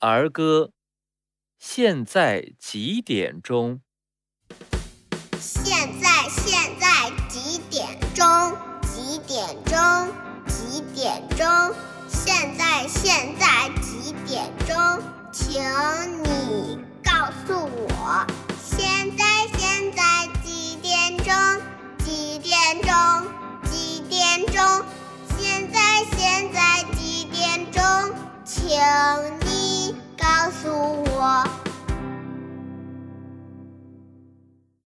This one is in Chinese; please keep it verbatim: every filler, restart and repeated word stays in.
儿歌，现在几点钟？ 现在现在几点钟？几点钟？几点钟？现在现在几点钟？请你告诉我，现在现在几点钟？几点钟？几点钟？